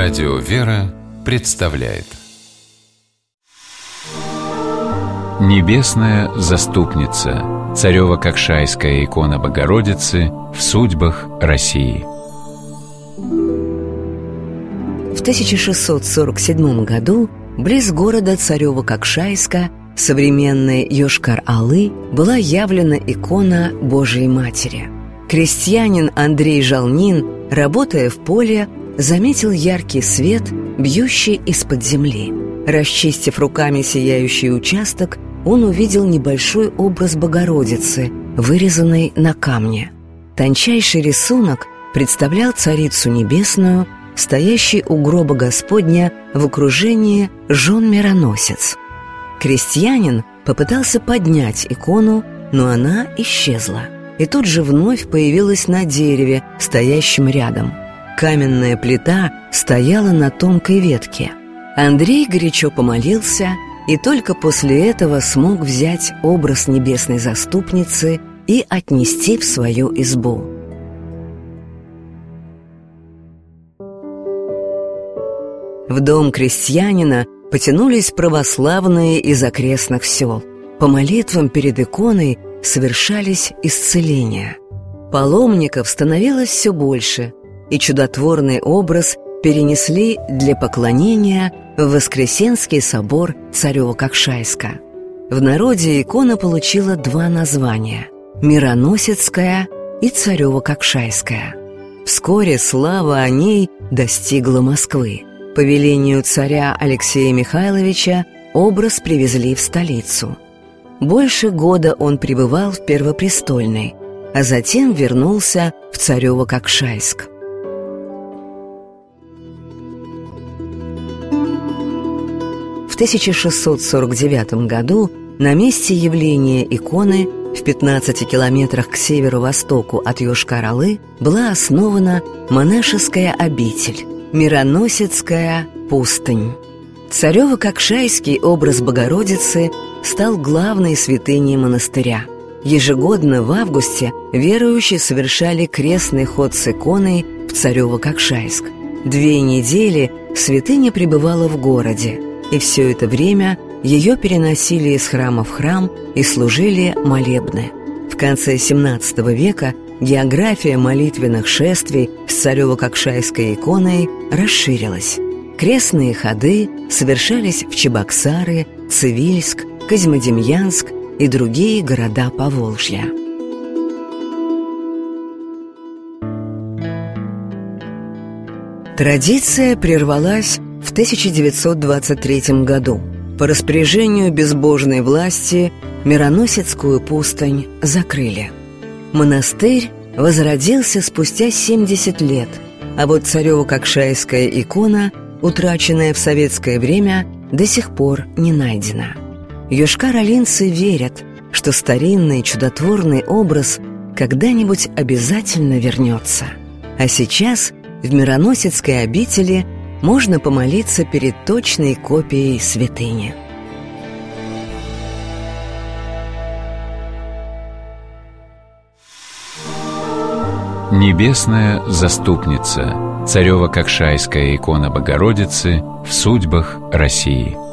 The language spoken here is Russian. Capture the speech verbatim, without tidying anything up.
Радио «Вера» представляет Небесная заступница. Царево-Кокшайская икона Богородицы в судьбах России. В тысяча шестьсот сорок седьмом году близ города Царево-Кокшайска, современной Йошкар-Олы, была явлена икона Божией Матери. Крестьянин Андрей Жалнин, работая в поле, заметил яркий свет, бьющий из-под земли. Расчистив руками сияющий участок, он увидел небольшой образ Богородицы, вырезанный на камне. Тончайший рисунок представлял Царицу Небесную, стоящей у гроба Господня в окружении жен-мироносец. Крестьянин попытался поднять икону, но она исчезла, и тут же вновь появилась на дереве, стоящем рядом. Каменная плита стояла на тонкой ветке. Андрей горячо помолился и только после этого смог взять образ небесной заступницы и отнести в свою избу. В дом крестьянина потянулись православные из окрестных сел. По молитвам перед иконой совершались исцеления. Паломников становилось все больше, и чудотворный образ перенесли для поклонения в Воскресенский собор Царево-Кокшайска. В народе икона получила два названия – Мироносецкая и Царево-Кокшайская. Вскоре слава о ней достигла Москвы. По велению царя Алексея Михайловича образ привезли в столицу. Больше года он пребывал в Первопрестольной, а затем вернулся в Царево-Кокшайск. В тысяча шестьсот сорок девятом году на месте явления иконы в пятнадцати километрах к северо-востоку от Йошкар-Олы была основана монашеская обитель – Мироносецкая пустынь. Царево-Кокшайский образ Богородицы стал главной святыней монастыря. Ежегодно в августе верующие совершали крестный ход с иконой в Царево-Кокшайск. Две недели святыня пребывала в городе, и все это время ее переносили из храма в храм и служили молебны. В конце семнадцатого века география молитвенных шествий с Царево-Кокшайской иконой расширилась. Крестные ходы совершались в Чебоксары, Цивильск, Козьмодемьянск и другие города Поволжья. Традиция прервалась в тысяча девятьсот двадцать третьем году. По распоряжению безбожной власти Мироносецкую пустынь закрыли. Монастырь возродился спустя семьдесят лет, а вот Царево-Кокшайская икона, утраченная в советское время, до сих пор не найдена. Йошкар-олинцы верят, что старинный чудотворный образ когда-нибудь обязательно вернется. А сейчас в Мироносецкой обители можно помолиться перед точной копией святыни. Небесная заступница. Царево-Кокшайская икона Богородицы в судьбах России.